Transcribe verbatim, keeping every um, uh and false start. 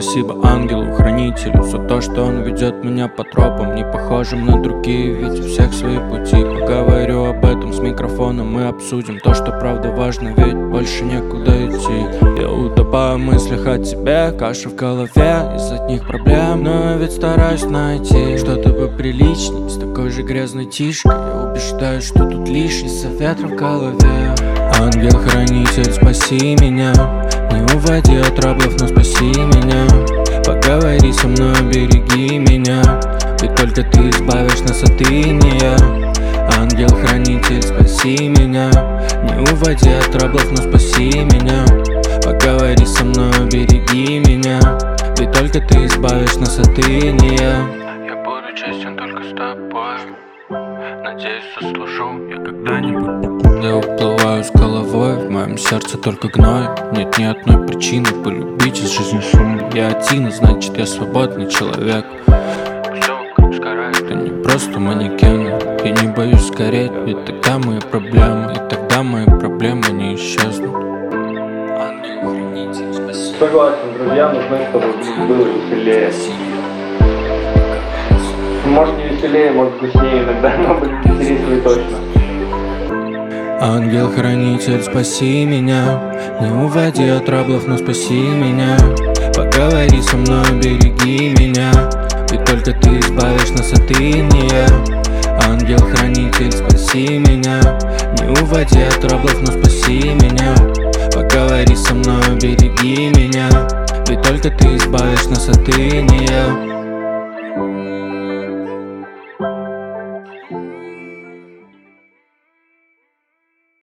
спасибо ангелу-хранителю за то, что он ведет меня по тропам, не похожим на другие, ведь у всех свои пути. Поговорю об этом с микрофоном, мы обсудим то, что правда важно, ведь больше некуда идти. Я утопаю в мыслях о тебе, каша в голове из одних проблем, но ведь стараюсь найти что-то поприличней с такой же грязной тишкой. Я убеждаю, что тут лишний совет в голове. Ангел-хранитель, спаси меня, не уводи от траблов, но спаси меня. Поговори со мной, береги меня, ведь только ты избавишь нас от иния. Ангел-хранитель, спаси меня, не уводи от траблов, но спаси меня. Поговори со мной, береги меня, ведь только ты избавишь нас от иния. Я буду честен только с тобой, надеюсь, заслужу я когда-нибудь. Я уплываю с головой, в моем сердце только гной. Нет ни одной причины полюбить из жизни шум. Я один, значит я свободный человек. Все вокруг сгорает. Это не просто манекен. Я не боюсь сгореть, ведь тогда мои проблемы, и тогда мои проблемы не исчезнут. Ангел-хранитель, спасибо. Согласен, друзья, нужно, чтобы было веселее. Может не веселее, может грустнее иногда, но будет веселее вы точно. Ангел-хранитель, спаси меня, не уводи от траблов, но спаси меня. Поговори со мной, береги меня, ведь только ты избавишь нас от иния. Ангел-хранитель, спаси меня, не уводи от траблов, но спаси меня. Поговори со мной, береги меня, ведь только ты избавишь нас от иния.